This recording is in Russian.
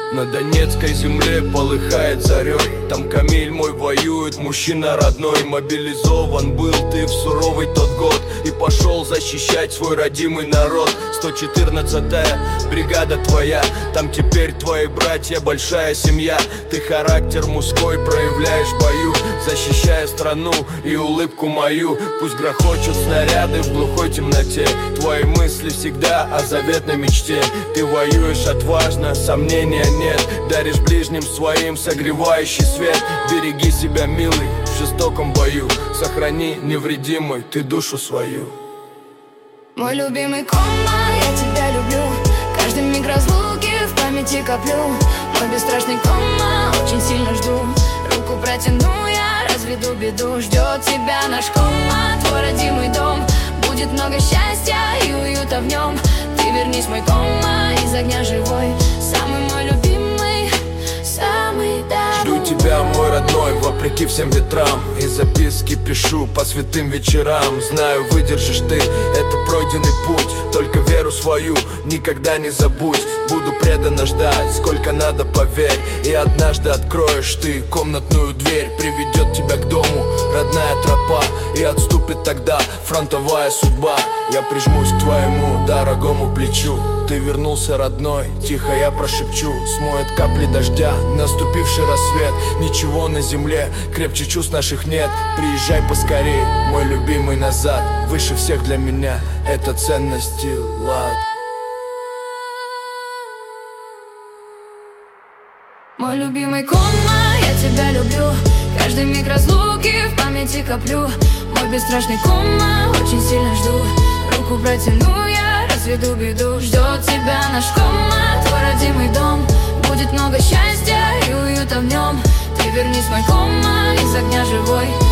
На Донецкой земле полыхает зарей. Там Камиль мой воюет, мужчина родной. Мобилизован был ты в суровый тот год и пошел защищать свой родимый народ. 114-я бригада твоя, там теперь твои братья, большая семья. Ты характер мужской проявляешь в бою, защищая страну и улыбку мою. Пусть грохочут снаряды в глухой темноте, твои мысли всегда о заветной мечте. Ты воюешь отважно, сомнения нет, даришь ближним своим согревающий свет. Береги себя, милый, в жестоком бою, сохрани невредимой ты душу свою. Мой любимый кома, я тебя люблю. Каждый миг разлуки в памяти коплю. Мой бесстрашный кома, очень сильно жду. Руку протяну я, разведу беду. Ждет тебя наш кома, твой родимый дом. Будет много счастья и уюта в нем. Ты вернись, мой кома, из огня живой. Самый мой любимый, самый давний. Жду тебя, мой родной, вопреки всем ветрам. И записки пишу по святым вечерам. Знаю, выдержишь ты, это пройденный путь. Только веру свою никогда не забудь. Буду преданно ждать, сколько надо, поверь. И однажды откроешь ты комнатную дверь. Приведет тебя к дому родная тропа, и отступит тогда фронтовая судьба. Я прижмусь к твоему дорогому плечу. Ты вернулся, родной, тихо я прошепчу. Смоет капли дождя наступивший рассвет. Ничего на земле крепче чувств наших нет. Приезжай поскорей, мой любимый, назад. Выше всех для меня это ценности, лад. Мой любимый кома, я тебя люблю. Каждый миг разлуки в памяти коплю. Мой бесстрашный кома, очень сильно жду. Руку протяну я, разведу беду. Ждет тебя наш кома, твой родимый дом. Будет много счастья и уюта в нем. Ты вернись, мой кома, из огня живой.